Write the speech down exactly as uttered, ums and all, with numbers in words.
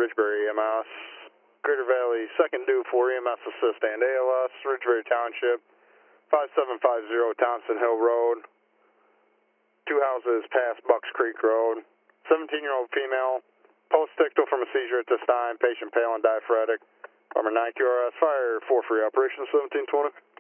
Ridgebury E M S. Greater Valley, second due for E M S assist and A L S, Ridgebury Township, five seven five zero Thompson Hill Road. Two houses past Bucks Creek Road. seventeen-year-old female, post-ictal from a seizure at this time, patient pale and diaphoretic. Armor nine Q R S, fire four free, operation seventeen twenty.